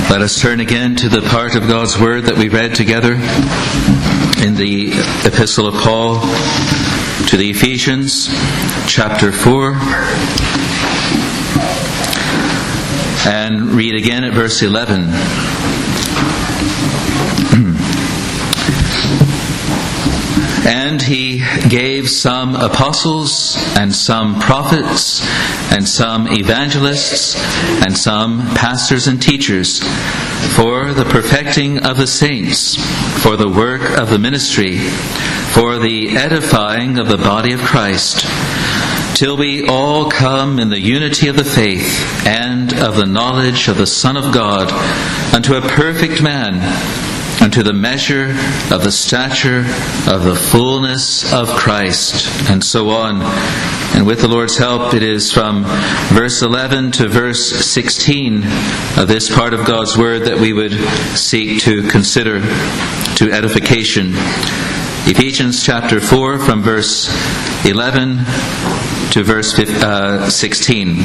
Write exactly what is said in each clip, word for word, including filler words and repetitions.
Let us turn again to the part of God's Word that we read together in the Epistle of Paul to the Ephesians, chapter four, and read again at verse eleven. And he gave some apostles, and some prophets, and some evangelists, and some pastors and teachers, for the perfecting of the saints, for the work of the ministry, for the edifying of the body of Christ, till we all come in the unity of the faith and of the knowledge of the Son of God, unto a perfect man, unto the measure of the stature of the fullness of Christ, and so on. And with the Lord's help, it is from verse eleven to verse sixteen of this part of God's Word that we would seek to consider to edification. Ephesians chapter four, from verse eleven to verse sixteen.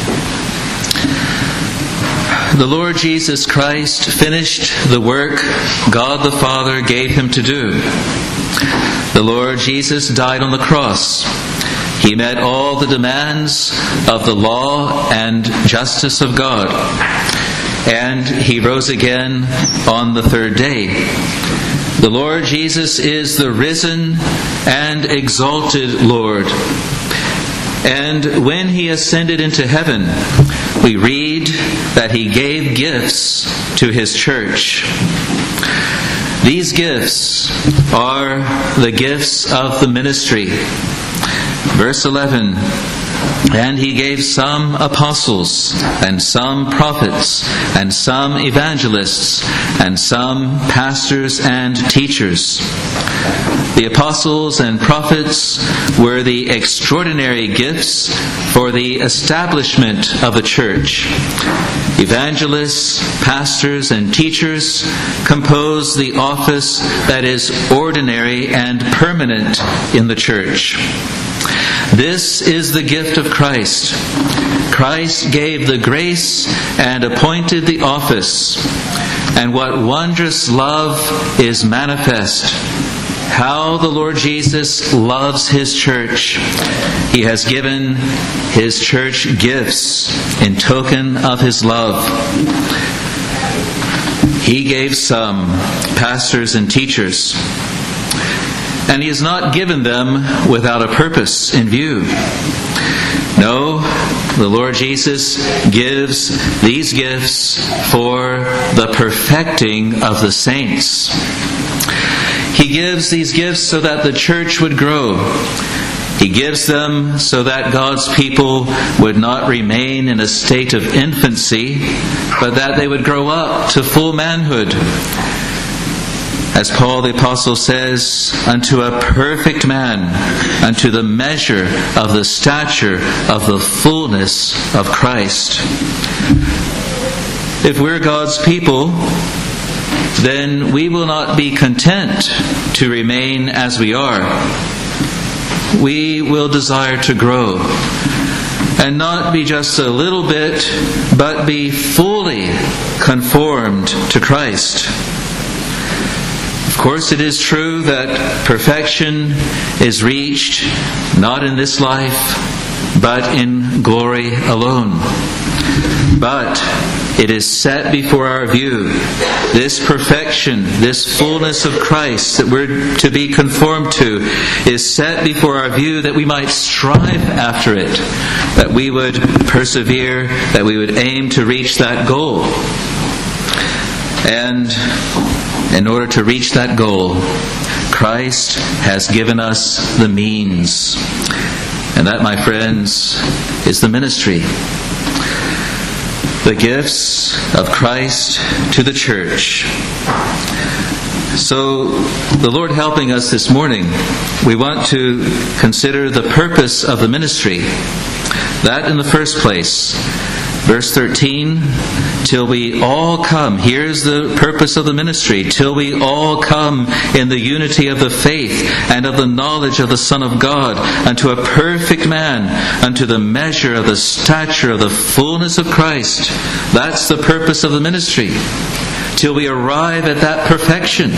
The Lord Jesus Christ finished the work God the Father gave him to do. The Lord Jesus died on the cross. He met all the demands of the law and justice of God. And he rose again on the third day. The Lord Jesus is the risen and exalted Lord. And when he ascended into heaven, we read that he gave gifts to his church. These gifts are the gifts of the ministry. Verse eleven, and he gave some apostles, and some prophets, and some evangelists, and some pastors and teachers. The apostles and prophets were the extraordinary gifts for the establishment of the church. Evangelists, pastors, and teachers compose the office that is ordinary and permanent in the church. This is the gift of Christ. Christ gave the grace and appointed the office. And what wondrous love is manifest. How the Lord Jesus loves His church. He has given His church gifts in token of His love. He gave some pastors and teachers, and He has not given them without a purpose in view. No, the Lord Jesus gives these gifts for the perfecting of the saints. He gives these gifts so that the church would grow. He gives them so that God's people would not remain in a state of infancy, but that they would grow up to full manhood. As Paul the Apostle says, unto a perfect man, unto the measure of the stature of the fullness of Christ. If we're God's people, then we will not be content to remain as we are. We will desire to grow, and not be just a little bit, but be fully conformed to Christ. Of course, it is true that perfection is reached not in this life, but in glory alone. But it is set before our view. This perfection, this fullness of Christ that we're to be conformed to, is set before our view that we might strive after it, that we would persevere, that we would aim to reach that goal. And in order to reach that goal, Christ has given us the means. And that, my friends, is the ministry. The gifts of Christ to the church. So, the Lord helping us this morning, we want to consider the purpose of the ministry. That in the first place, Verse thirteen, till we all come, here's the purpose of the ministry, till we all come in the unity of the faith and of the knowledge of the Son of God, unto a perfect man, unto the measure of the stature of the fullness of Christ. That's the purpose of the ministry, till we arrive at that perfection.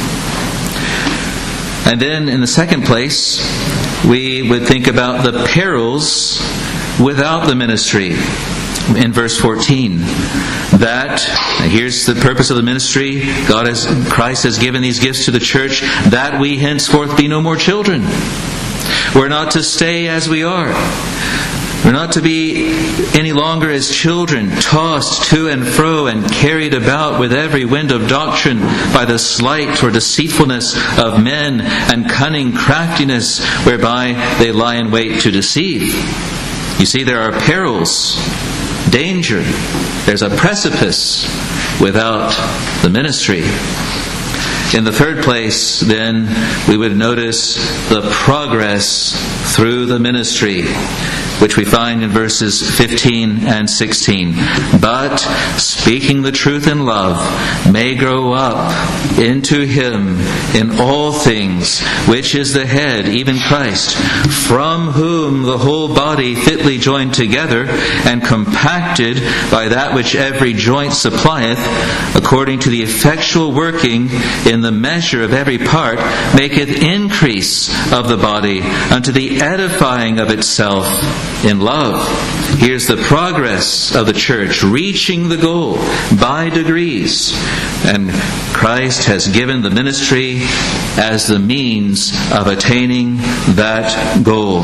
And then in the second place, we would think about the perils without the ministry. In verse fourteen, that, here's the purpose of the ministry, God has, Christ has given these gifts to the church, that we henceforth be no more children. We're not to stay as we are. We're not to be any longer as children, tossed to and fro and carried about with every wind of doctrine by the sleight or deceitfulness of men and cunning craftiness whereby they lie in wait to deceive. You see, there are perils, danger. There's a precipice without the ministry. In the third place, then, we would notice the progress through the ministry, which we find in verses fifteen and sixteen. But, speaking the truth in love, may grow up into Him in all things, which is the head, even Christ, from whom the whole body fitly joined together and compacted by that which every joint supplieth, according to the effectual working in the measure of every part, maketh increase of the body unto the edifying of itself in love. Here's the progress of the church, reaching the goal by degrees. And Christ has given the ministry as the means of attaining that goal.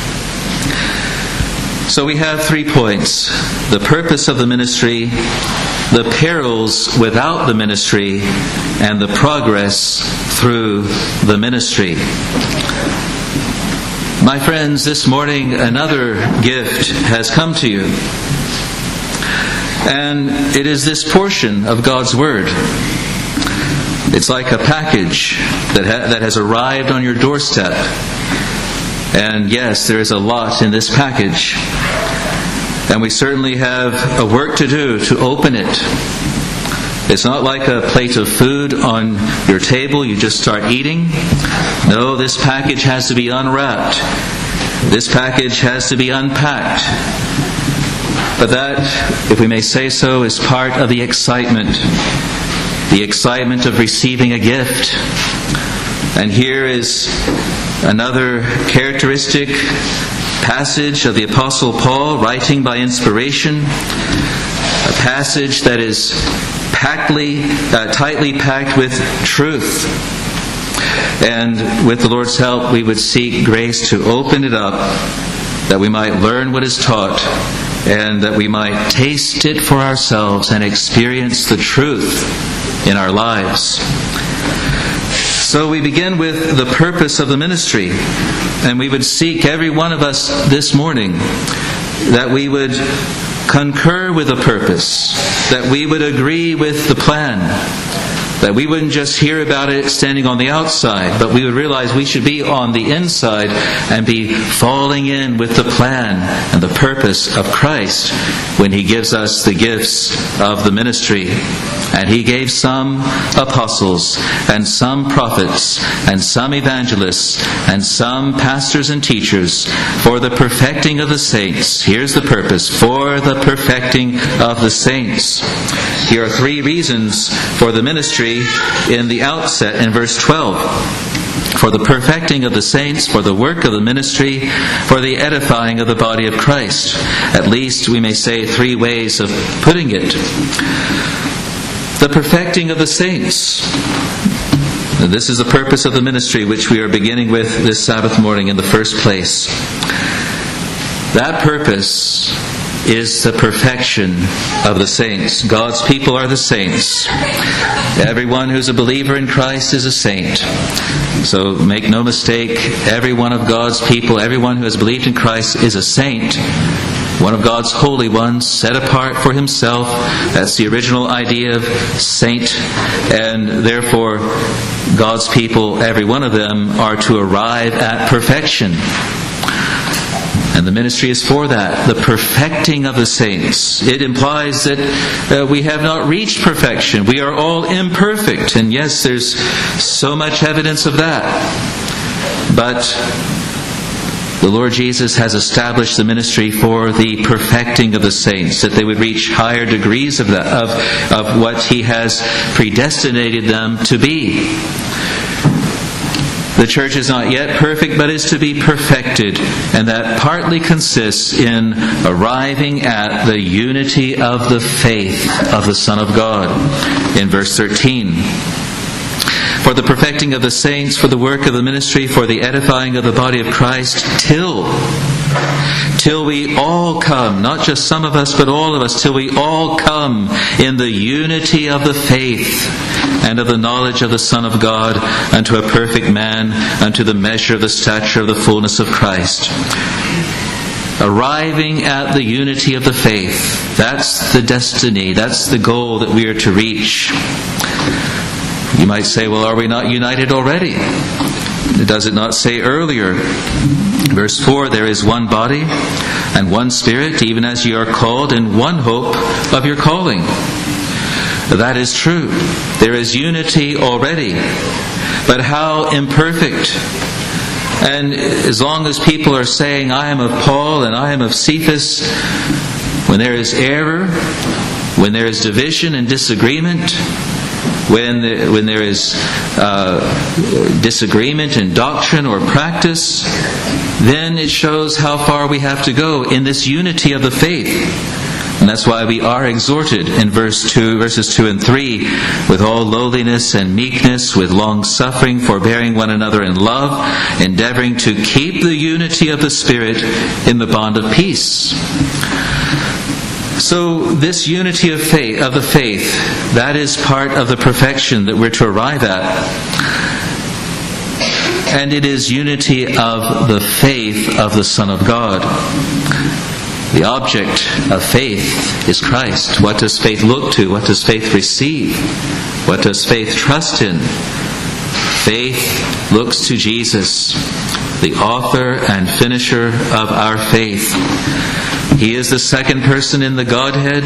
So we have three points: the purpose of the ministry, the perils without the ministry, and the progress through the ministry. My friends, this morning another gift has come to you. And it is this portion of God's Word. It's like a package that ha- that has arrived on your doorstep. And yes, there is a lot in this package. And we certainly have a work to do to open it. It's not like a plate of food on your table, you just start eating. No, this package has to be unwrapped. This package has to be unpacked. But that, if we may say so, is part of the excitement. The excitement of receiving a gift. And here is another characteristic passage of the Apostle Paul, writing by inspiration. A passage that is Pactly, uh, tightly packed with truth. And with the Lord's help, we would seek grace to open it up, that we might learn what is taught, and that we might taste it for ourselves and experience the truth in our lives. So we begin with the purpose of the ministry, and we would seek, every one of us this morning, that we would concur with the purpose, that we would agree with the plan, that we wouldn't just hear about it standing on the outside, but we would realize we should be on the inside and be falling in with the plan and the purpose of Christ when He gives us the gifts of the ministry. And He gave some apostles, and some prophets, and some evangelists, and some pastors and teachers for the perfecting of the saints. Here's the purpose: for the perfecting of the saints. Here are three reasons for the ministry in the outset in verse twelve. For the perfecting of the saints, for the work of the ministry, for the edifying of the body of Christ. At least we may say three ways of putting it. The perfecting of the saints. This is the purpose of the ministry which we are beginning with this Sabbath morning in the first place. That purpose is the perfection of the saints. God's people are the saints. Everyone who's a believer in Christ is a saint. So make no mistake, every one of God's people, everyone who has believed in Christ is a saint. One of God's holy ones, set apart for Himself. That's the original idea of saint. And therefore, God's people, every one of them, are to arrive at perfection. And the ministry is for that, the perfecting of the saints. It implies that uh, we have not reached perfection. We are all imperfect. And yes, there's so much evidence of that. But the Lord Jesus has established the ministry for the perfecting of the saints, that they would reach higher degrees of, the, of, of what He has predestinated them to be. The church is not yet perfect, but is to be perfected. And that partly consists in arriving at the unity of the faith of the Son of God. In verse thirteen, for the perfecting of the saints, for the work of the ministry, for the edifying of the body of Christ, till, till we all come, not just some of us, but all of us, till we all come in the unity of the faith and of the knowledge of the Son of God, unto a perfect man, unto the measure of the stature of the fullness of Christ. Arriving at the unity of the faith, that's the destiny, that's the goal that we are to reach. You might say, well, are we not united already? Does it not say earlier, verse four, there is one body and one Spirit, even as ye are called in one hope of your calling. That is true. There is unity already. But how imperfect. And as long as people are saying, I am of Paul and I am of Cephas, when there is error, when there is division and disagreement, when there, when there is uh, disagreement in doctrine or practice, then it shows how far we have to go in this unity of the faith. And that's why we are exhorted in verse two, verses two and three, with all lowliness and meekness, with long suffering, forbearing one another in love, endeavoring to keep the unity of the Spirit in the bond of peace. So this unity of faith, of the faith, that is part of the perfection that we're to arrive at. And it is unity of the faith of the Son of God. The object of faith is Christ. What does faith look to? What does faith receive? What does faith trust in? Faith looks to Jesus, the author and finisher of our faith. He is the second person in the Godhead.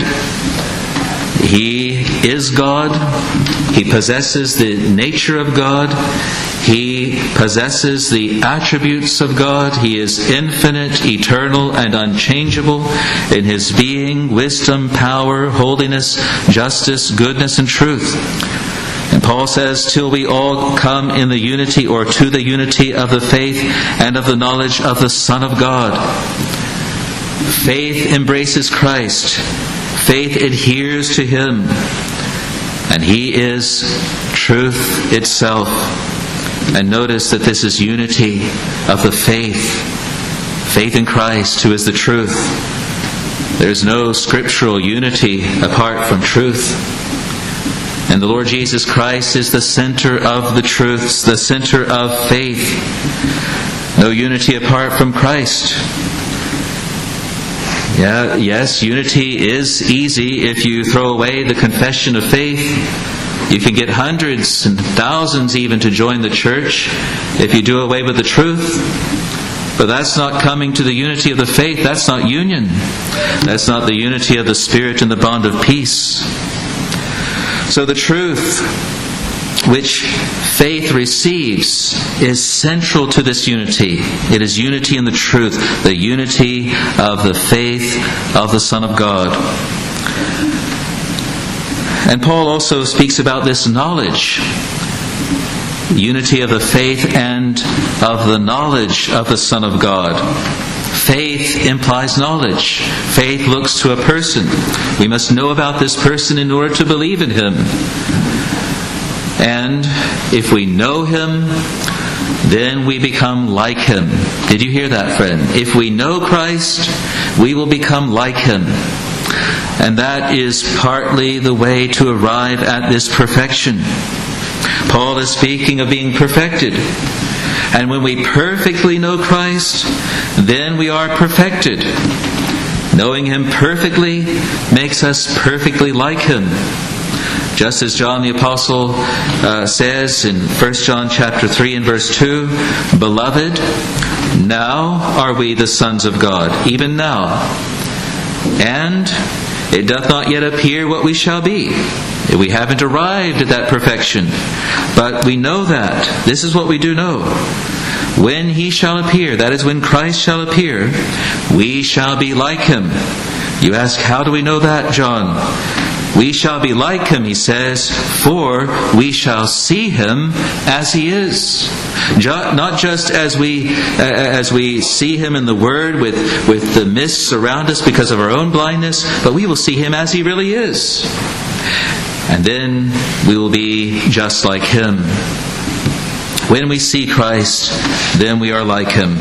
He is God. He possesses the nature of God. He possesses the attributes of God. He is infinite, eternal, and unchangeable in His being, wisdom, power, holiness, justice, goodness, and truth. And Paul says, till we all come in the unity or to the unity of the faith and of the knowledge of the Son of God. Faith embraces Christ. Faith adheres to Him. And He is truth itself. And notice that this is unity of the faith. Faith in Christ, who is the truth. There is no scriptural unity apart from truth. And the Lord Jesus Christ is the center of the truths, the center of faith. No unity apart from Christ. Yeah, yes, unity is easy if you throw away the confession of faith. You can get hundreds and thousands even to join the church if you do away with the truth. But that's not coming to the unity of the faith. That's not union. That's not the unity of the Spirit and the bond of peace. So the truth which faith receives is central to this unity. It is unity in the truth, the unity of the faith of the Son of God. And Paul also speaks about this knowledge, unity of the faith and of the knowledge of the Son of God. Faith implies knowledge. Faith looks to a person. We must know about this person in order to believe in Him. And if we know Him, then we become like Him. Did you hear that, friend? If we know Christ, we will become like Him. And that is partly the way to arrive at this perfection. Paul is speaking of being perfected. And when we perfectly know Christ, then we are perfected. Knowing Him perfectly makes us perfectly like Him. Just as John the Apostle uh, says in First John chapter three and verse two, "Beloved, now are we the sons of God, even now. And it doth not yet appear what we shall be." We haven't arrived at that perfection. But we know that. This is what we do know. When He shall appear, that is when Christ shall appear, we shall be like Him. You ask, how do we know that, John? We shall be like Him, he says, for we shall see Him as He is. Not just as we uh, as we see Him in the Word with, with the mists around us because of our own blindness, but we will see Him as He really is. And then we will be just like Him. When we see Christ, then we are like Him.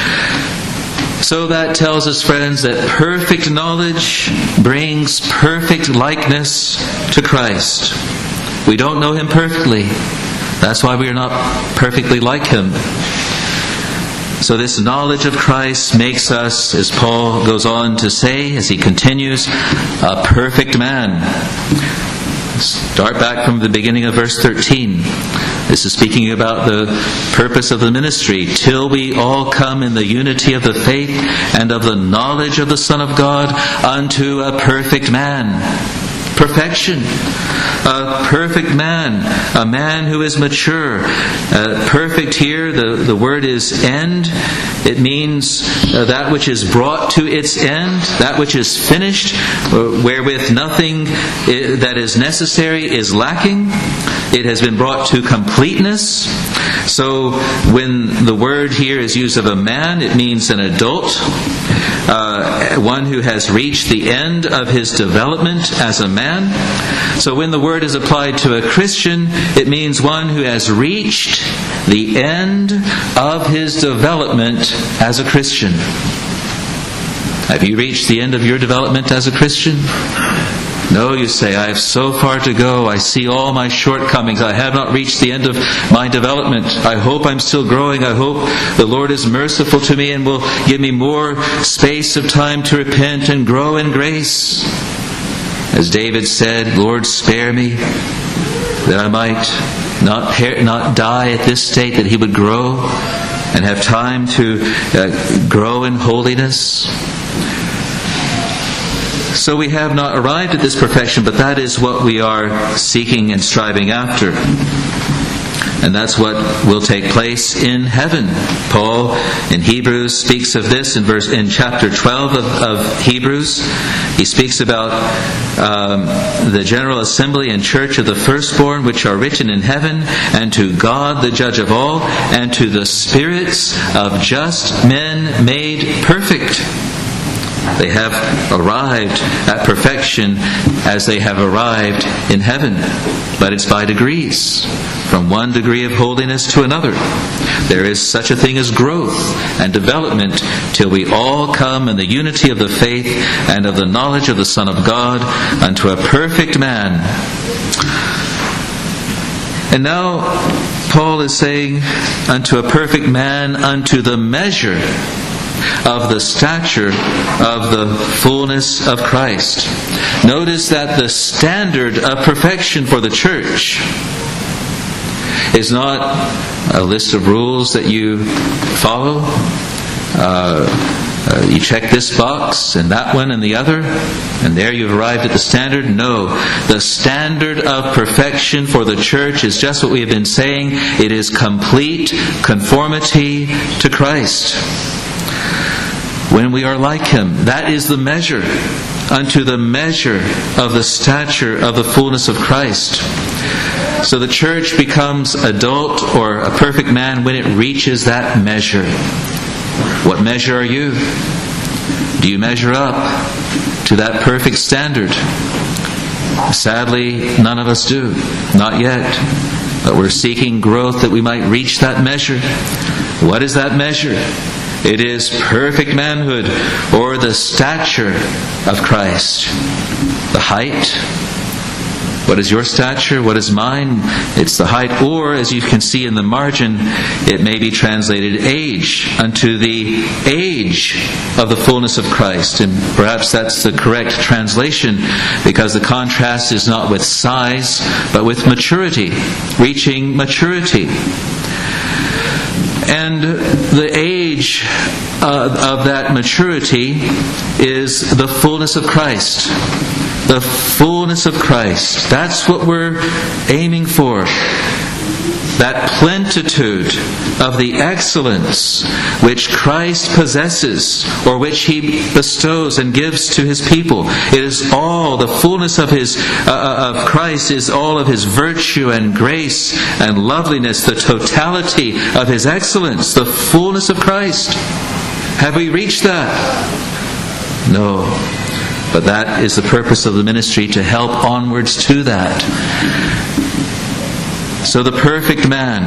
So that tells us, friends, that perfect knowledge brings perfect likeness to Christ. We don't know Him perfectly. That's why we are not perfectly like Him. So this knowledge of Christ makes us, as Paul goes on to say, as he continues, a perfect man. Start back from the beginning of verse thirteen. This is speaking about the purpose of the ministry. Till we all come in the unity of the faith and of the knowledge of the Son of God unto a perfect man. Perfection. A perfect man. A man who is mature. Uh, perfect here, the, the word is end. It means uh, that which is brought to its end, that which is finished, uh, wherewith nothing I- that is necessary is lacking. It has been brought to completeness. So when the word here is used of a man, it means an adult, uh, one who has reached the end of his development as a man. So when the word is applied to a Christian, it means one who has reached the end of his development as a Christian. Have you reached the end of your development as a Christian? No, you say, I have so far to go. I see all my shortcomings. I have not reached the end of my development. I hope I'm still growing. I hope the Lord is merciful to me and will give me more space of time to repent and grow in grace. As David said, Lord, spare me that I might not per- not die at this state, that he would grow and have time to uh, grow in holiness. So we have not arrived at this perfection, but that is what we are seeking and striving after. And that's what will take place in heaven. Paul in Hebrews speaks of this in verse in chapter twelve of, of Hebrews. He speaks about um, the general assembly and church of the firstborn, which are written in heaven, and to God the judge of all, and to the spirits of just men made perfect. They have arrived at perfection as they have arrived in heaven. But it's by degrees, from one degree of holiness to another. There is such a thing as growth and development till we all come in the unity of the faith and of the knowledge of the Son of God unto a perfect man. And now Paul is saying, unto a perfect man, unto the measure of the stature of the fullness of Christ. Notice that the standard of perfection for the church is not a list of rules that you follow. Uh, uh, you check this box and that one and the other, and there you've arrived at the standard. No, the standard of perfection for the church is just what we have been saying. It is complete conformity to Christ. When we are like Him, that is the measure, unto the measure of the stature of the fullness of Christ. So the church becomes adult or a perfect man when it reaches that measure. What measure are you? Do you measure up to that perfect standard? Sadly, none of us do. Not yet. But we're seeking growth that we might reach that measure. What is that measure? It is perfect manhood, or the stature of Christ. The height, What is your stature? What is mine? It's the height. Or, as you can see in the margin, it may be translated age, unto the age of the fullness of Christ. And perhaps that's the correct translation, because the contrast is not with size, but with maturity, reaching maturity. And the age uh, of that maturity is the fullness of Christ. The fullness of Christ. That's what we're aiming for. That plenitude of the excellence which Christ possesses, or which He bestows and gives to His people. It is all, the fullness of His uh, of Christ is all of His virtue and grace and loveliness, the totality of His excellence, the fullness of Christ. Have we reached that? No. But that is the purpose of the ministry, to help onwards to that. So the perfect man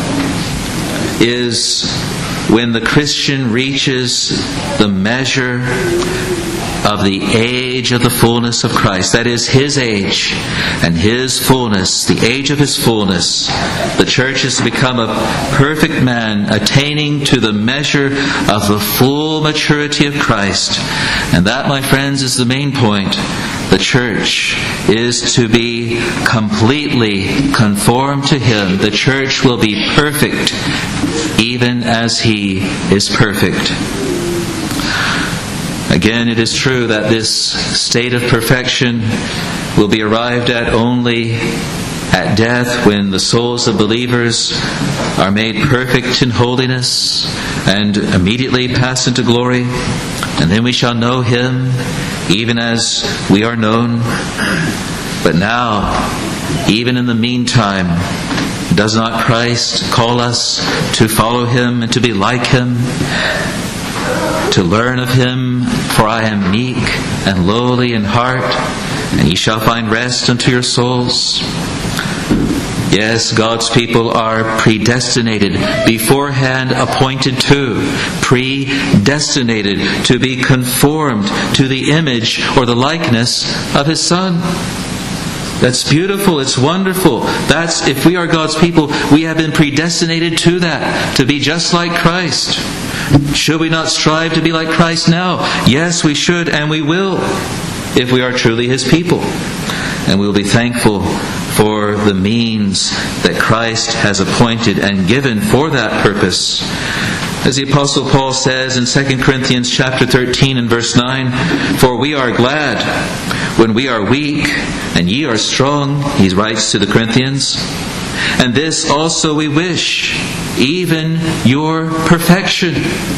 is when the Christian reaches the measure of the age of the fullness of Christ. That is His age and His fullness, the age of His fullness. The church is to become a perfect man, attaining to the measure of the full maturity of Christ. And that, my friends, is the main point. The church is to be completely conformed to Him. The church will be perfect, even as He is perfect. Again, it is true that this state of perfection will be arrived at only at death, when the souls of believers are made perfect in holiness and immediately pass into glory. And then we shall know Him even as we are known. But now, even in the meantime, does not Christ call us to follow Him and to be like Him? To learn of Him, for I am meek and lowly in heart, and ye shall find rest unto your souls. Yes, God's people are predestinated, beforehand appointed to, predestinated to be conformed to the image or the likeness of His Son. That's beautiful. It's wonderful. That's, if we are God's people, we have been predestinated to that, to be just like Christ. Should we not strive to be like Christ now? Yes, we should, and we will, if we are truly His people. And we will be thankful for the means that Christ has appointed and given for that purpose. As the Apostle Paul says in Second Corinthians chapter thirteen and verse nine, "For we are glad when we are weak, and ye are strong," he writes to the Corinthians, "and this also we wish, even your perfection."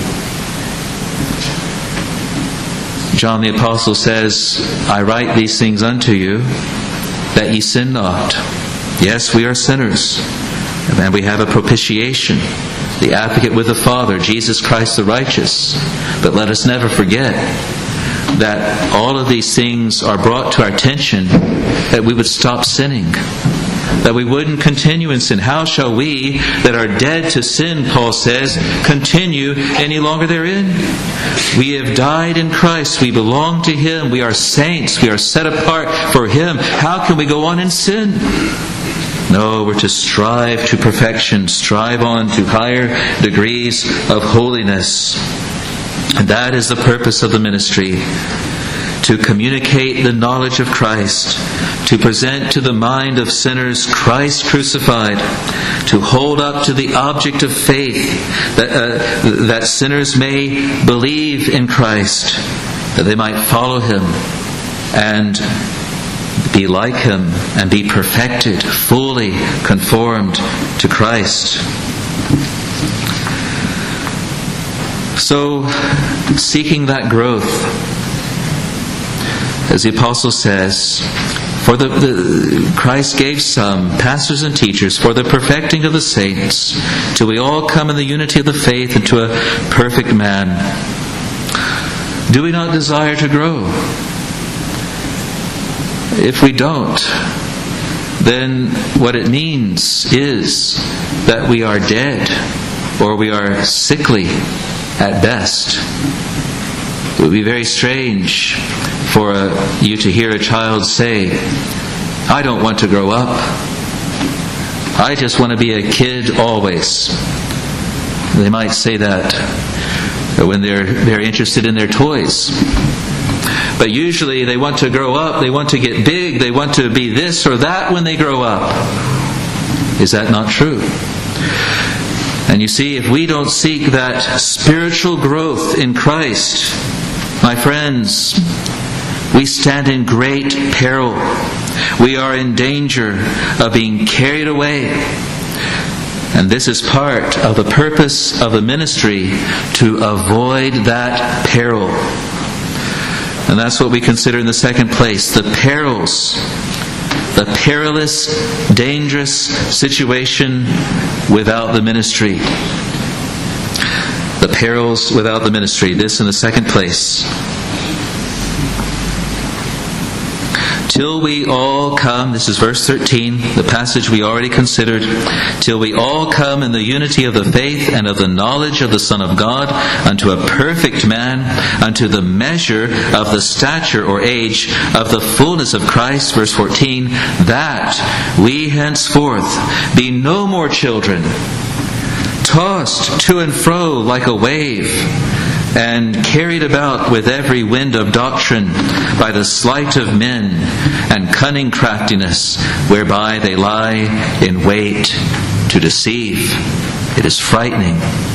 John the Apostle says, "I write these things unto you, that ye sin not." Yes, we are sinners, and we have a propitiation, the advocate with the Father, Jesus Christ the righteous. But let us never forget that all of these things are brought to our attention that we would stop sinning, that we wouldn't continue in sin. How shall we that are dead to sin, Paul says, continue any longer therein? We have died in Christ. We belong to Him. We are saints. We are set apart for Him. How can we go on in sin? No, we're to strive to perfection, strive on to higher degrees of holiness. And that is the purpose of the ministry, to communicate the knowledge of Christ, to present to the mind of sinners Christ crucified, to hold up to the object of faith that, uh, that sinners may believe in Christ, that they might follow Him and be like Him and be perfected, fully conformed to Christ. So, seeking that growth, as the Apostle says, for the, the Christ gave some pastors and teachers for the perfecting of the saints, till we all come in the unity of the faith into a perfect man. Do we not desire to grow? If we don't, then what it means is that we are dead, or we are sickly at best. It would be very strange for a, you to hear a child say, I don't want to grow up. I just want to be a kid always. They might say that when they're they're interested in their toys. But usually they want to grow up, they want to get big, they want to be this or that when they grow up. Is that not true? And you see, if we don't seek that spiritual growth in Christ, my friends, we stand in great peril. We are in danger of being carried away. And this is part of the purpose of the ministry, to avoid that peril. And that's what we consider in the second place, the perils, the perilous, dangerous situation without the ministry. The perils without the ministry. This in the second place. Till we all come, this is verse thirteen, the passage we already considered, till we all come in the unity of the faith and of the knowledge of the Son of God, unto a perfect man, unto the measure of the stature or age of the fullness of Christ, verse fourteen, that we henceforth be no more children, tossed to and fro like a wave, and carried about with every wind of doctrine by the sleight of men and cunning craftiness, whereby they lie in wait to deceive. It is frightening.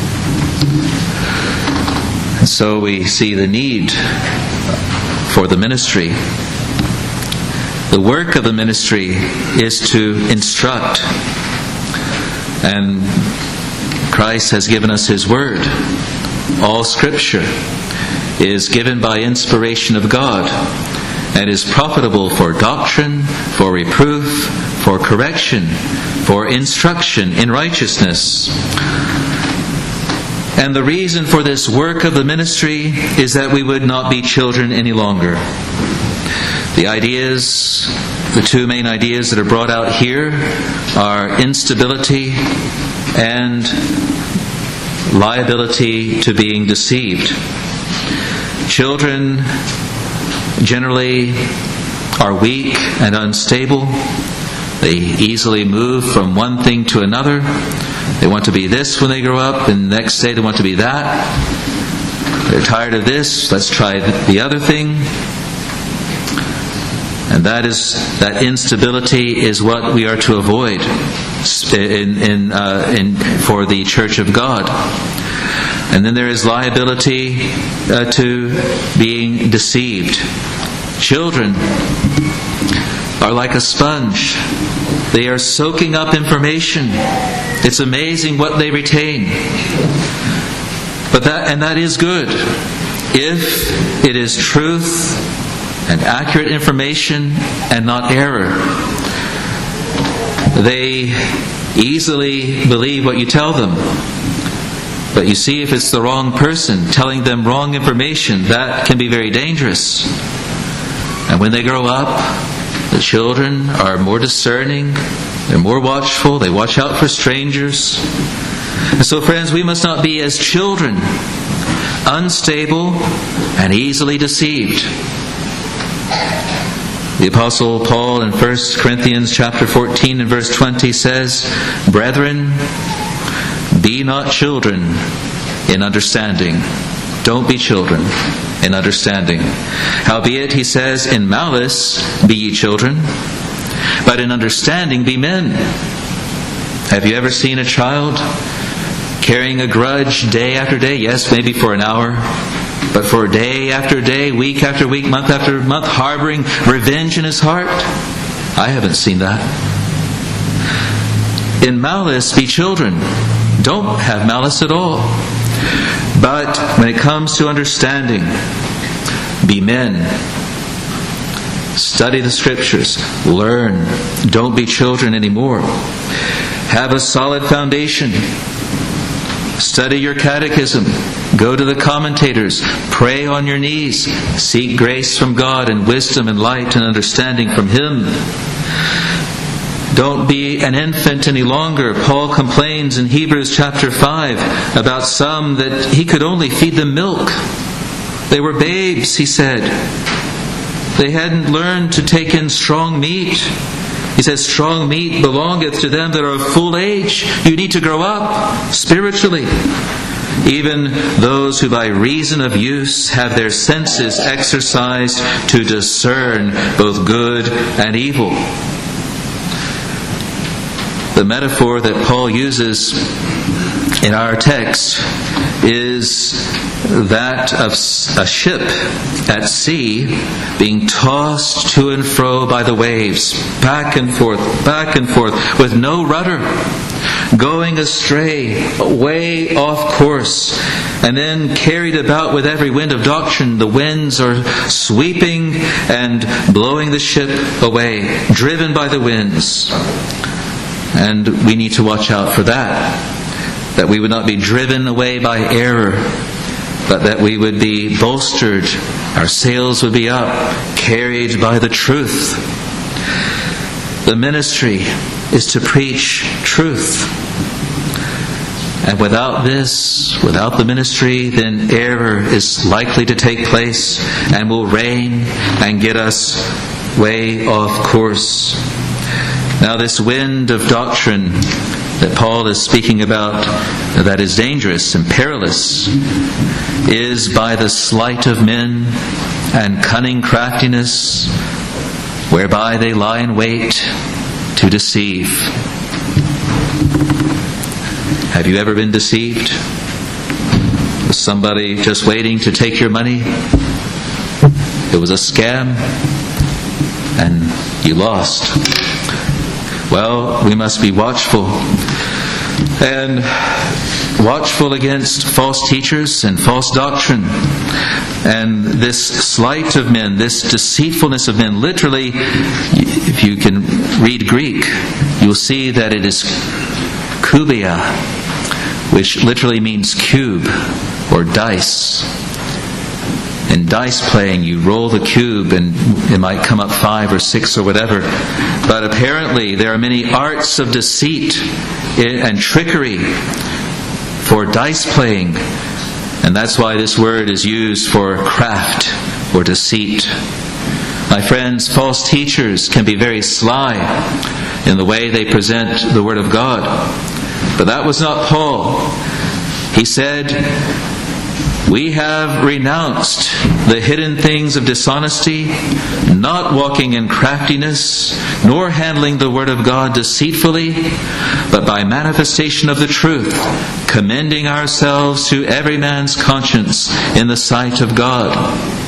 And so we see the need for the ministry. The work of the ministry is to instruct. And Christ has given us His Word. All Scripture is given by inspiration of God and is profitable for doctrine, for reproof, for correction, for instruction in righteousness. And the reason for this work of the ministry is that we would not be children any longer. The ideas, the two main ideas that are brought out here are instability and liability to being deceived. Children generally are weak and unstable. They easily move from one thing to another. They want to be this when they grow up, and the next day they want to be that. They're tired of this, let's try the other thing. And that is that instability is what we are to avoid in, in, uh, in, for the Church of God. And then there is liability uh, to being deceived. Children are like a sponge. They are soaking up information. It's amazing what they retain. But that and that is good if it is truth and accurate information and not error. They easily believe what you tell them. But you see, if it's the wrong person telling them wrong information, that can be very dangerous. And when they grow up, the children are more discerning, they're more watchful, they watch out for strangers. And so, friends, we must not be as children, unstable and easily deceived. The Apostle Paul in First Corinthians chapter fourteen and verse twenty says, "Brethren, be not children in understanding." Don't be children in understanding. "Howbeit," he says, "in malice be ye children, but in understanding be men." Have you ever seen a child carrying a grudge day after day? Yes, maybe for an hour. But for day after day, week after week, month after month, harboring revenge in his heart? I haven't seen that. In malice be children. Don't have malice at all. But when it comes to understanding, be men. Study the Scriptures. Learn. Don't be children anymore. Have a solid foundation. Study your catechism. Go to the commentators. Pray on your knees. Seek grace from God and wisdom and light and understanding from Him. Don't be an infant any longer. Paul complains in Hebrews chapter five about some that he could only feed them milk. They were babes, he said. They hadn't learned to take in strong meat. He says, strong meat belongeth to them that are of full age. You need to grow up spiritually. Even those who by reason of use have their senses exercised to discern both good and evil. The metaphor that Paul uses in our text is that of a ship at sea being tossed to and fro by the waves, back and forth, back and forth, with no rudder, going astray, way off course, and then carried about with every wind of doctrine. The winds are sweeping and blowing the ship away, driven by the winds. And we need to watch out for that, that we would not be driven away by error, but that we would be bolstered, our sails would be up, carried by the truth. The ministry is to preach truth. And without this, without the ministry, then error is likely to take place and will reign and get us way off course. Now, this wind of doctrine that Paul is speaking about, that is dangerous and perilous, is by the sleight of men and cunning craftiness, whereby they lie in wait to deceive. Have you ever been deceived? Was somebody just waiting to take your money? It was a scam, and you lost. Well, we must be watchful, and watchful against false teachers and false doctrine. And this sleight of men, this deceitfulness of men, literally, if you can read Greek, you'll see that it is kubia, which literally means cube or dice. In dice playing, you roll the cube and it might come up five or six or whatever. But apparently there are many arts of deceit and trickery for dice playing. And that's why this word is used for craft or deceit. My friends, false teachers can be very sly in the way they present the Word of God. But that was not Paul. He said, we have renounced the hidden things of dishonesty, not walking in craftiness, nor handling the word of God deceitfully, but by manifestation of the truth, commending ourselves to every man's conscience in the sight of God.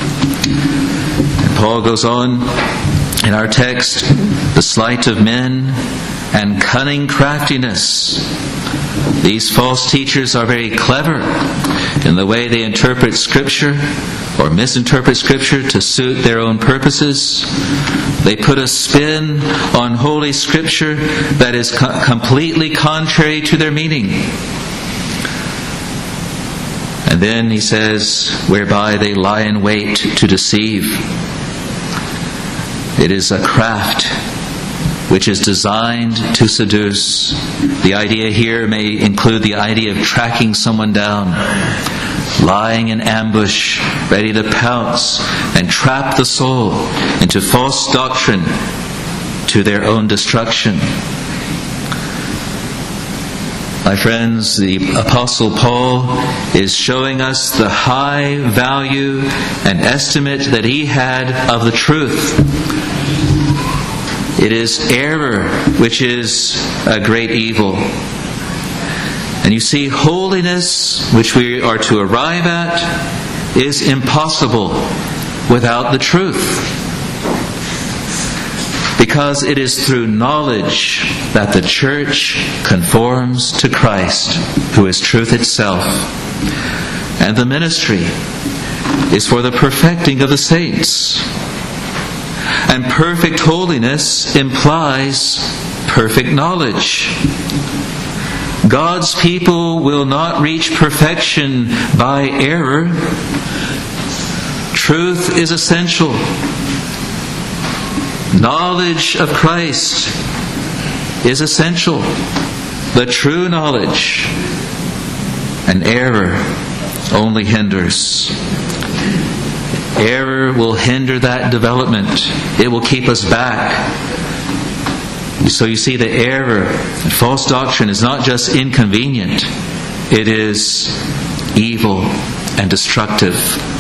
And Paul goes on in our text, the sleight of men and cunning craftiness. These false teachers are very clever in the way they interpret Scripture or misinterpret Scripture to suit their own purposes. They put a spin on Holy Scripture that is co- completely contrary to their meaning. And then he says, whereby they lie in wait to deceive. It is a craft which is designed to seduce. The idea here may include the idea of tracking someone down, lying in ambush, ready to pounce and trap the soul into false doctrine to their own destruction. My friends, the Apostle Paul is showing us the high value and estimate that he had of the truth. It is error which is a great evil. And you see, holiness, which we are to arrive at, is impossible without the truth. Because it is through knowledge that the church conforms to Christ, who is truth itself. And the ministry is for the perfecting of the saints. And perfect holiness implies perfect knowledge. God's people will not reach perfection by error. Truth is essential. Knowledge of Christ is essential. The true knowledge. And error only hinders. Error will hinder that development. It will keep us back. So you see, the error, false doctrine is not just inconvenient, it is evil and destructive.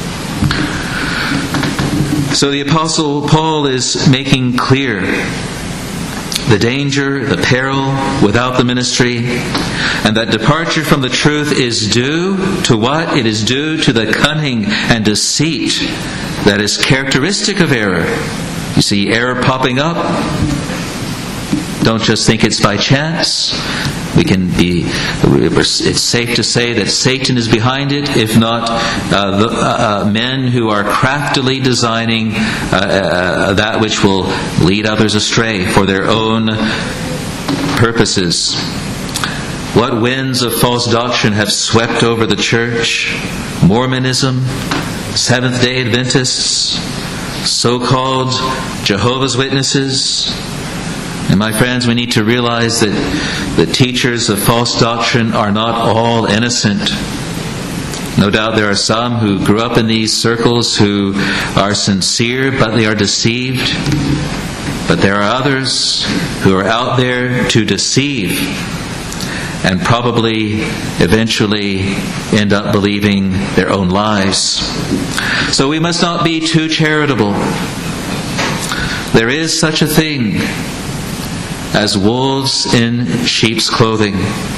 So the Apostle Paul is making clear the danger, the peril without the ministry, and that departure from the truth is due to what? It is due to the cunning and deceit that is characteristic of error. You see error popping up. Don't just think it's by chance. We can be. It's safe to say that Satan is behind it, if not uh, the, uh, uh, men who are craftily designing uh, uh, that which will lead others astray for their own purposes. What winds of false doctrine have swept over the church? Mormonism, Seventh-day Adventists, so-called Jehovah's Witnesses. And my friends, we need to realize that the teachers of false doctrine are not all innocent. No doubt there are some who grew up in these circles who are sincere, but they are deceived. But there are others who are out there to deceive and probably eventually end up believing their own lies. So we must not be too charitable. There is such a thing as wolves in sheep's clothing.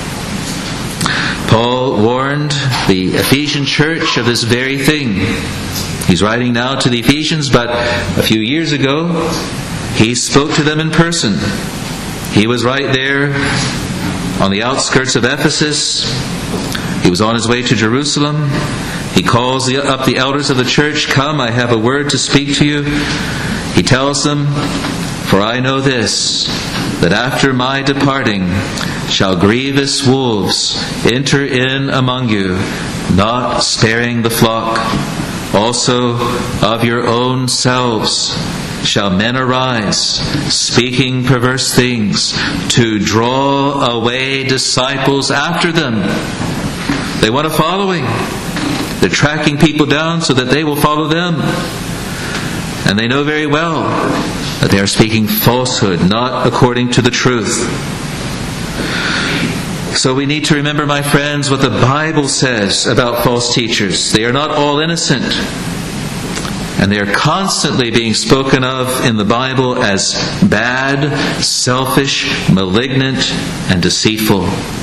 Paul warned the Ephesian church of this very thing. He's writing now to the Ephesians, but a few years ago he spoke to them in person. He was right there on the outskirts of Ephesus. He was on his way to Jerusalem. He calls up the elders of the church. Come, I have a word to speak to you. He tells them, for I know this, that after my departing shall grievous wolves enter in among you, not sparing the flock. Also of your own selves shall men arise, speaking perverse things, to draw away disciples after them. They want a following. They're tracking people down so that they will follow them. And they know very well that they are speaking falsehood, not according to the truth. So we need to remember, my friends, what the Bible says about false teachers. They are not all innocent. And they are constantly being spoken of in the Bible as bad, selfish, malignant, and deceitful.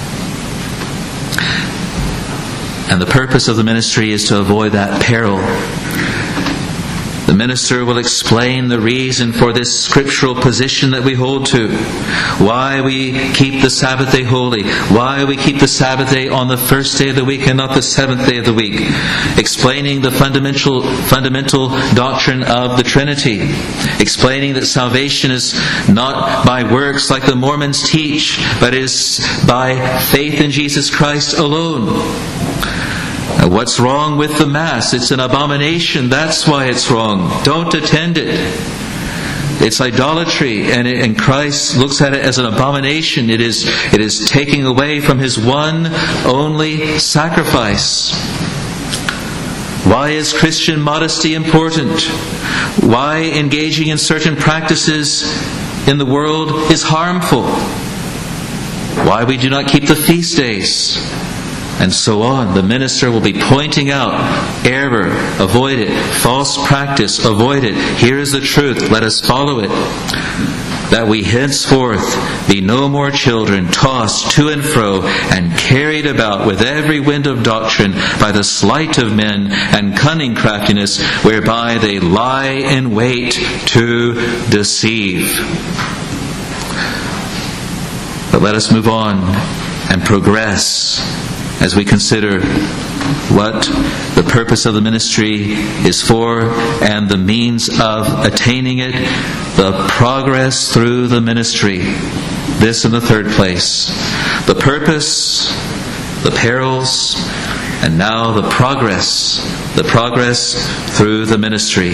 And the purpose of the ministry is to avoid that peril. The minister will explain the reason for this scriptural position that we hold to. Why we keep the Sabbath day holy. Why we keep the Sabbath day on the first day of the week and not the seventh day of the week. Explaining the fundamental fundamental doctrine of the Trinity. Explaining that salvation is not by works like the Mormons teach, but is by faith in Jesus Christ alone. What's wrong with the Mass? It's an abomination. That's why it's wrong. Don't attend it. It's idolatry, and, it, and Christ looks at it as an abomination. It is, it is taking away from His one only sacrifice. Why is Christian modesty important? Why engaging in certain practices in the world is harmful? Why we do not keep the feast days? And so on. The minister will be pointing out error, avoid it. False practice, avoid it. Here is the truth, let us follow it. That we henceforth be no more children, tossed to and fro, and carried about with every wind of doctrine by the sleight of men and cunning craftiness, whereby they lie in wait to deceive. But let us move on and progress as we consider what the purpose of the ministry is for and the means of attaining it, the progress through the ministry. This in the third place. The purpose, the perils, and now the progress. The progress through the ministry.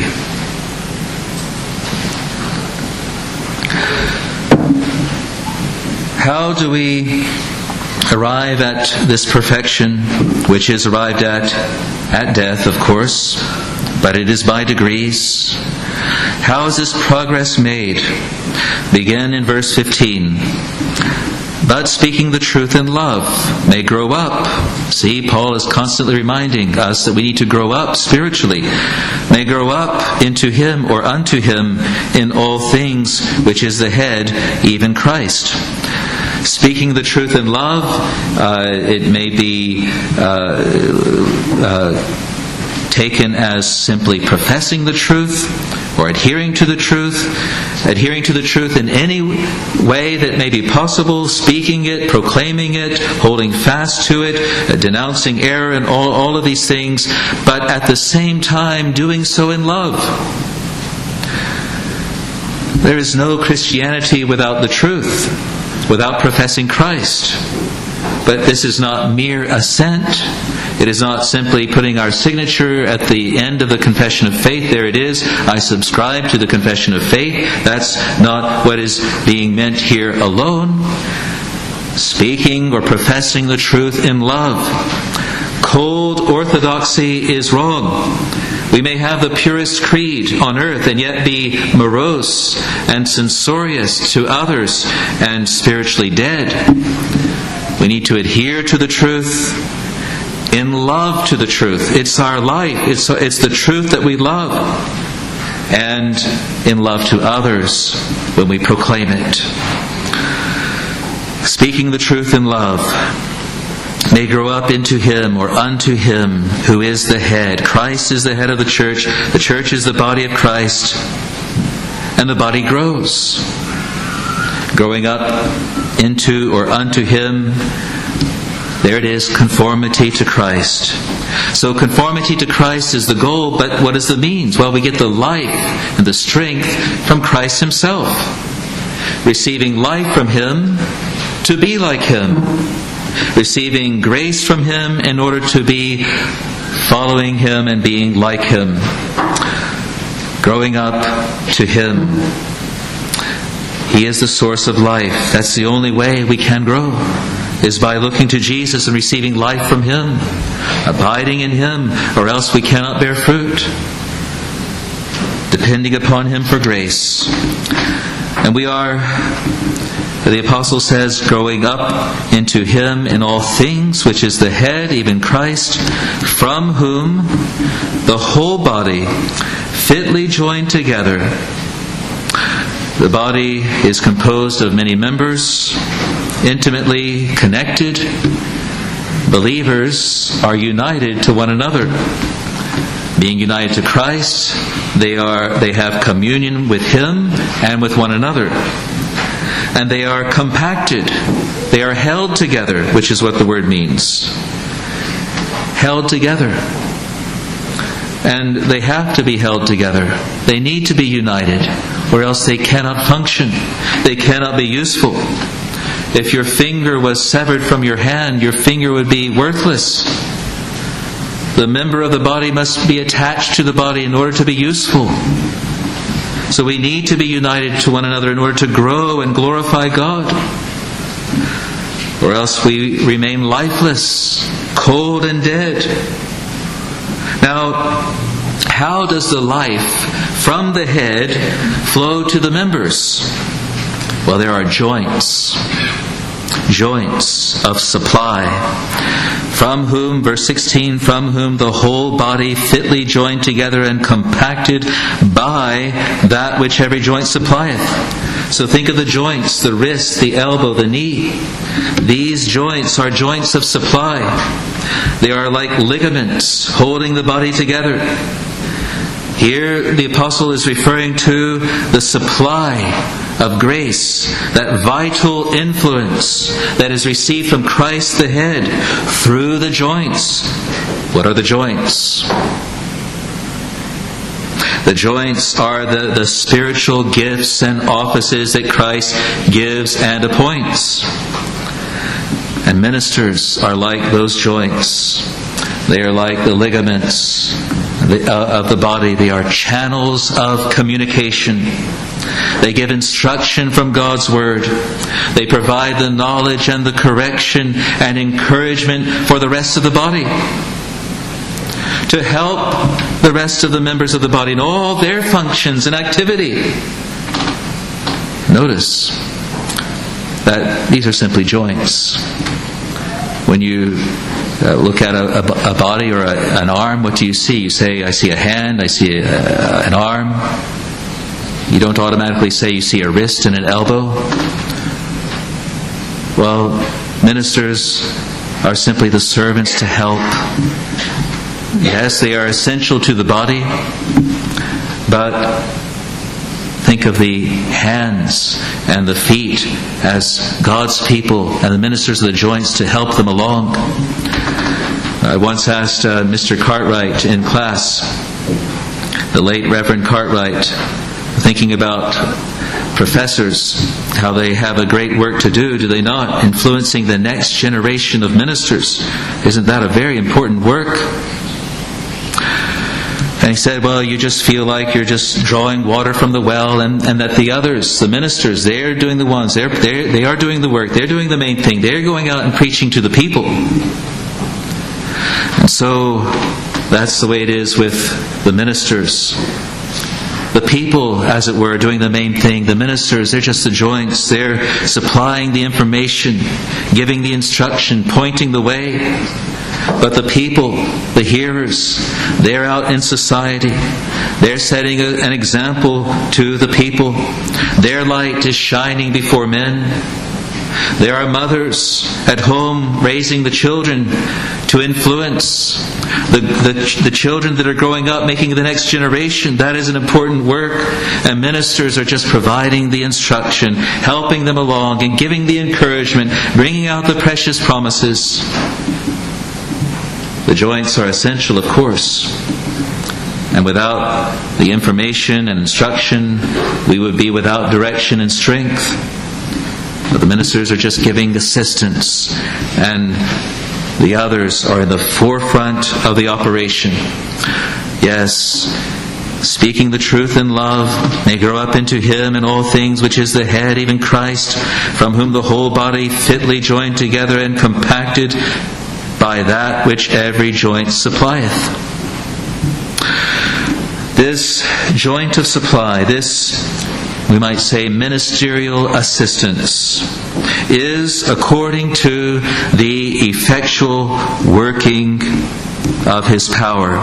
How do we arrive at this perfection, which is arrived at at death, of course, but it is by degrees? How is this progress made? Begin in verse fifteen. But speaking the truth in love may grow up. See, Paul is constantly reminding us that we need to grow up spiritually. May grow up into him or unto him in all things, which is the head, even Christ. Speaking the truth in love, uh, it may be uh, uh, taken as simply professing the truth or adhering to the truth, adhering to the truth in any way that may be possible, speaking it, proclaiming it, holding fast to it, uh, denouncing error and all, all of these things, but at the same time doing so in love. There is no Christianity without the truth, without professing Christ. But this is not mere assent. It is not simply putting our signature at the end of the confession of faith. There it is. I subscribe to the confession of faith. That's not what is being meant here alone. Speaking or professing the truth in love. Cold orthodoxy is wrong. We may have the purest creed on earth and yet be morose and censorious to others and spiritually dead. We need to adhere to the truth in love to the truth. It's our life. It's, it's the truth that we love. And in love to others when we proclaim it. Speaking the truth in love may grow up into him or unto him who is the head. Christ is the head of the church. The church is the body of Christ. And the body grows. Growing up into or unto him, there it is, conformity to Christ. So conformity to Christ is the goal, but what is the means? Well, we get the life and the strength from Christ himself. Receiving life from him to be like him. Receiving grace from him in order to be following him and being like him. Growing up to him. He is the source of life. That's the only way we can grow, is by looking to Jesus and receiving life from him, abiding in him, or else we cannot bear fruit. Depending upon him for grace. And we are, the apostle says, growing up into him in all things, which is the head, even Christ, from whom the whole body, fitly joined together. The body is composed of many members, intimately connected. Believers are united to one another. Being united to Christ, they are they have communion with him and with one another. And they are compacted. They are held together, which is what the word means. Held together. And they have to be held together. They need to be united, or else they cannot function. They cannot be useful. If your finger was severed from your hand, your finger would be worthless. The member of the body must be attached to the body in order to be useful. So we need to be united to one another in order to grow and glorify God. Or else we remain lifeless, cold and dead. Now, how does the life from the head flow to the members? Well, there are joints. Joints of supply. From whom, verse sixteen, from whom the whole body fitly joined together and compacted by that which every joint supplieth. So think of the joints, the wrist, the elbow, the knee. These joints are joints of supply. They are like ligaments holding the body together. Here the apostle is referring to the supply of grace, that vital influence that is received from Christ the head through the joints. What are the joints? The joints are the, the spiritual gifts and offices that Christ gives and appoints. And ministers are like those joints. They are like the ligaments of the body. They are channels of communication. They give instruction from God's Word. They provide the knowledge and the correction and encouragement for the rest of the body. to help the rest of the members of the body in all their functions and activity. Notice that these are simply joints. When you uh, look at a, a, a body or a, an arm, what do you see? You say, I see a hand, I see a, a, an arm. You don't automatically say you see a wrist and an elbow. Well, ministers are simply the servants to help. Yes, they are essential to the body, but think of the hands and the feet as God's people and the ministers of the joints to help them along. I once asked uh, Mister Cartwright in class, the late Reverend Cartwright, thinking about professors, how they have a great work to do, do they not? Influencing the next generation of ministers. Isn't that a very important work? And he said, well, you just feel like you're just drawing water from the well, and, and that the others, the ministers, they're doing the ones, they're, they're, they are doing the work, they're doing the main thing, they're going out and preaching to the people. And so, that's the way it is with the ministers. The people, as it were, doing the main thing. The ministers, they're just the joints. They're supplying the information, giving the instruction, pointing the way. But the people, the hearers, they're out in society. They're setting a, an example to the people. Their light is shining before men. There are mothers at home raising the children to influence the, the, the children that are growing up, making the next generation. That is an important work. And ministers are just providing the instruction, helping them along and giving the encouragement, bringing out the precious promises. The joints are essential, of course. And without the information and instruction, we would be without direction and strength. But the ministers are just giving assistance, and the others are in the forefront of the operation. Yes, speaking the truth in love, may grow up into Him in all things, which is the head, even Christ, from whom the whole body fitly joined together and compacted by that which every joint supplieth. This joint of supply, this, we might say, ministerial assistance, is according to the effectual working of His power.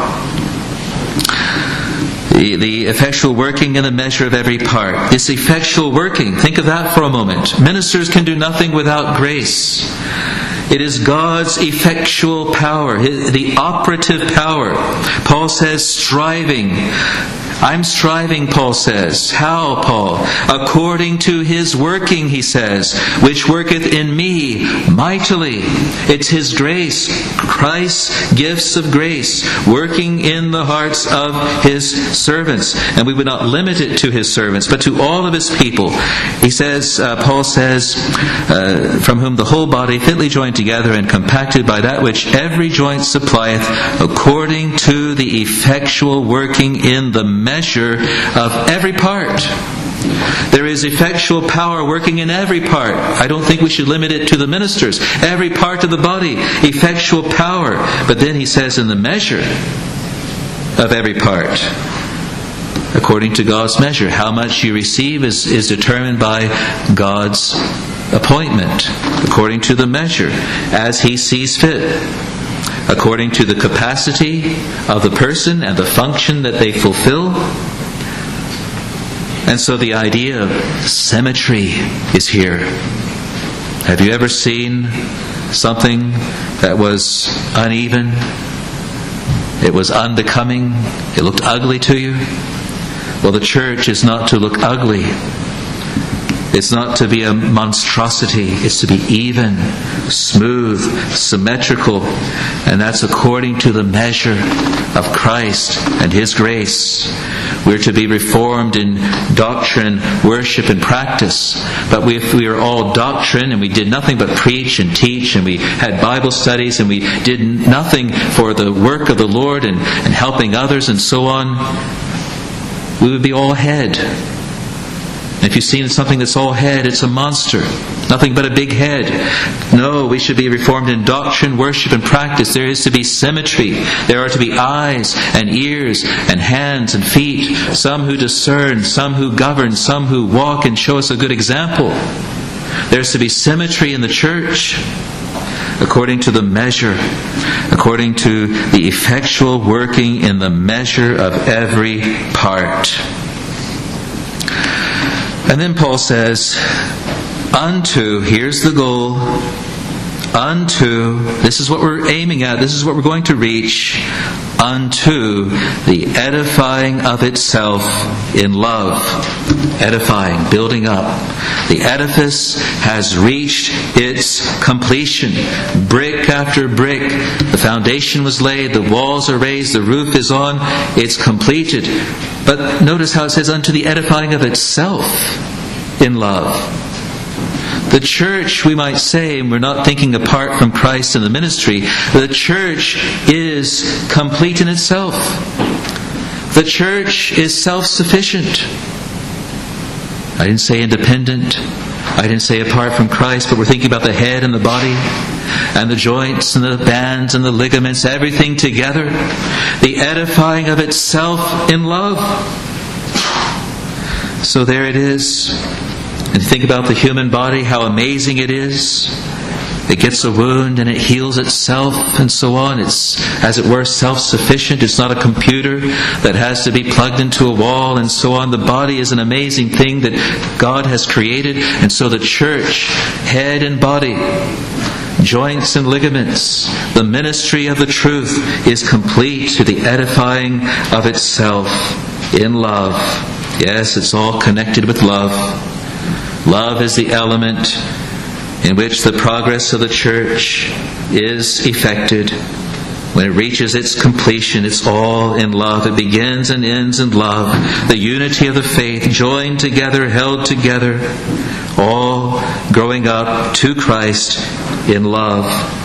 The, the effectual working in the measure of every part. This effectual working, think of that for a moment. Ministers can do nothing without grace. It is God's effectual power, the operative power. Paul says, striving. I'm striving, Paul says. How, Paul? According to His working, he says, which worketh in me mightily. It's His grace, Christ's gifts of grace, working in the hearts of His servants. And we would not limit it to His servants, but to all of His people. He says, uh, Paul says, uh, from whom the whole body fitly joined together and compacted by that which every joint supplieth, according to the effectual working in the measure of every part. There is effectual power working in every part. I don't think we should limit it to the ministers. Every part of the body, effectual power. But then he says in the measure of every part, according to God's measure. How much you receive is, is determined by God's appointment, according to the measure, as He sees fit, according to the capacity of the person and the function that they fulfill. And so the idea of symmetry is here. Have you ever seen something that was uneven? It was unbecoming? It looked ugly to you? Well, the church is not to look ugly. It's not to be a monstrosity. It's to be even, smooth, symmetrical. And that's according to the measure of Christ and His grace. We're to be reformed in doctrine, worship, and practice. But we, if we are all doctrine and we did nothing but preach and teach, and we had Bible studies and we did nothing for the work of the Lord and, and helping others and so on, we would be all head. If you've seen something that's all head, it's a monster. Nothing but a big head. No, we should be reformed in doctrine, worship, and practice. There is to be symmetry. There are to be eyes and ears and hands and feet. Some who discern, some who govern, some who walk and show us a good example. There's to be symmetry in the church, according to the measure, according to the effectual working in the measure of every part. And then Paul says, unto, here's the goal, unto, this is what we're aiming at, this is what we're going to reach, unto the edifying of itself in love. Edifying, building up. The edifice has reached its completion. Brick after brick. The foundation was laid, the walls are raised, the roof is on, it's completed. But notice how it says, unto the edifying of itself in love. The church, we might say, and we're not thinking apart from Christ and the ministry, the church is complete in itself. The church is self-sufficient. I didn't say independent. I didn't say apart from Christ, but we're thinking about the head and the body and the joints and the bands and the ligaments, everything together. The edifying of itself in love. So there it is. And think about the human body, how amazing it is. It gets a wound and it heals itself and so on. It's, as it were, self-sufficient. It's not a computer that has to be plugged into a wall and so on. The body is an amazing thing that God has created. And so the church, head and body, joints and ligaments, the ministry of the truth is complete to the edifying of itself in love. Yes, it's all connected with love. Love is the element in which the progress of the church is effected. When it reaches its completion, it's all in love. It begins and ends in love. The unity of the faith, joined together, held together, all growing up to Christ in love.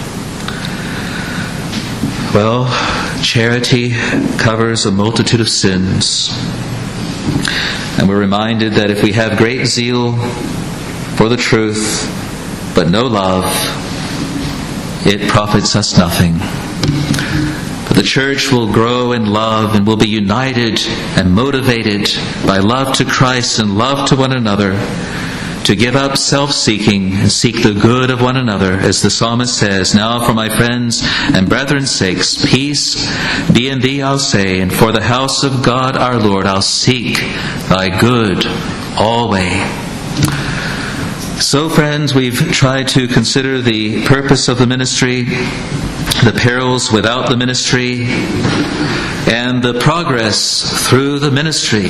Well, charity covers a multitude of sins. And we're reminded that if we have great zeal for the truth, but no love, it profits us nothing. But the church will grow in love and will be united and motivated by love to Christ and love to one another, to give up self-seeking and seek the good of one another, as the psalmist says, now for my friends and brethren's sakes, peace be in thee, I'll say, and for the house of God our Lord, I'll seek thy good always. So, friends, we've tried to consider the purpose of the ministry, the perils without the ministry, and the progress through the ministry.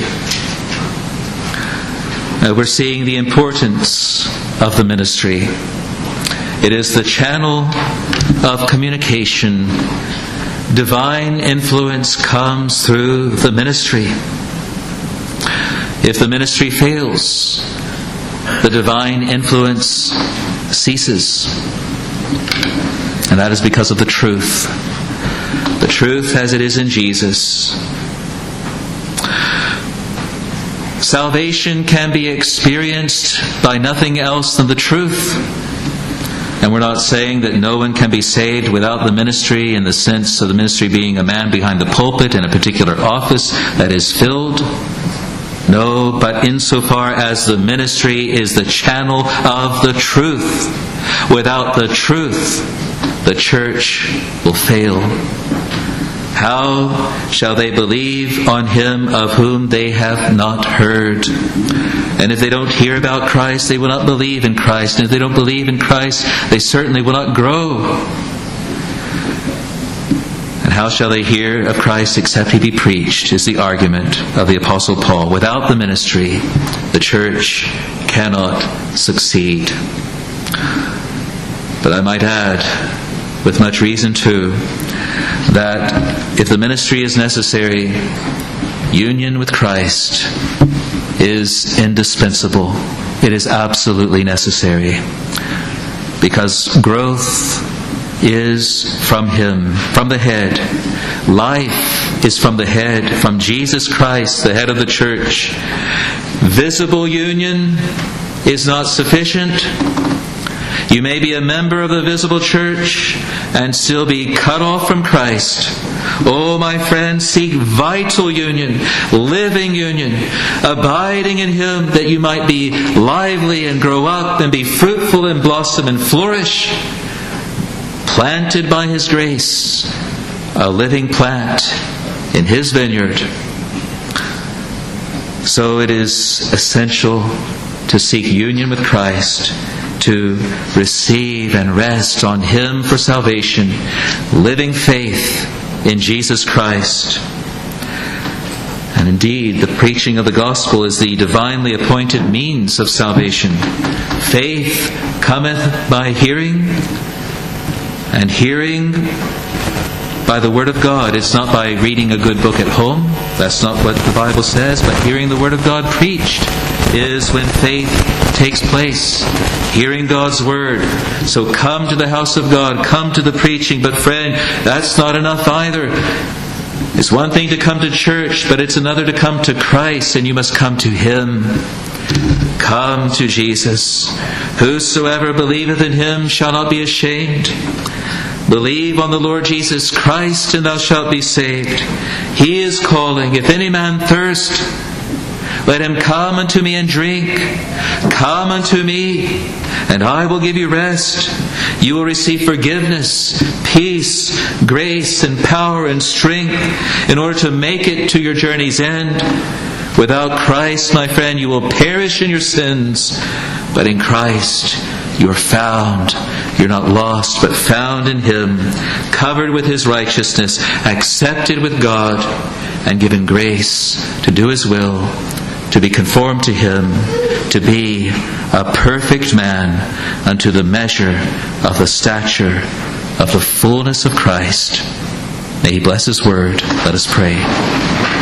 Uh, we're seeing the importance of the ministry. It is the channel of communication. Divine influence comes through the ministry. If the ministry fails, the divine influence ceases. And that is because of the truth. The truth as it is in Jesus. Salvation can be experienced by nothing else than the truth. And we're not saying that no one can be saved without the ministry, in the sense of the ministry being a man behind the pulpit in a particular office that is filled. No, but insofar as the ministry is the channel of the truth. Without the truth, the church will fail. How shall they believe on him of whom they have not heard? And if they don't hear about Christ, they will not believe in Christ. And if they don't believe in Christ, they certainly will not grow. And how shall they hear of Christ except he be preached, is the argument of the Apostle Paul. Without the ministry, the church cannot succeed. But I might add, with much reason too, that if the ministry is necessary, union with Christ is indispensable. It is absolutely necessary. Because growth is from him, from the head. Life is from the head, from Jesus Christ, the head of the church. visible union is not sufficient. You may be a member of the visible church and still be cut off from Christ. Oh, my friends, seek vital union, living union, abiding in Him, that you might be lively and grow up and be fruitful and blossom and flourish, planted by His grace, a living plant in His vineyard. So it is essential to seek union with Christ, to receive and rest on Him for salvation, living faith in Jesus Christ. And indeed, the preaching of the gospel is the divinely appointed means of salvation. Faith cometh by hearing, and hearing by the Word of God. It's not by reading a good book at home. That's not what the Bible says. But hearing the Word of God preached is when faith takes place. Hearing God's Word. So come to the house of God. Come to the preaching. But friend, that's not enough either. It's one thing to come to church, but it's another to come to Christ, and you must come to Him. Come to Jesus. Whosoever believeth in Him shall not be ashamed. Believe on the Lord Jesus Christ, and thou shalt be saved. He is calling. If any man thirst, let him come unto me and drink. Come unto me, and I will give you rest. You will receive forgiveness, peace, grace, and power and strength in order to make it to your journey's end. Without Christ, my friend, you will perish in your sins. But in Christ, you are found. You're not lost, but found in Him, covered with His righteousness, accepted with God, and given grace to do His will, to be conformed to Him, to be a perfect man unto the measure of the stature of the fullness of Christ. May He bless His word. Let us pray.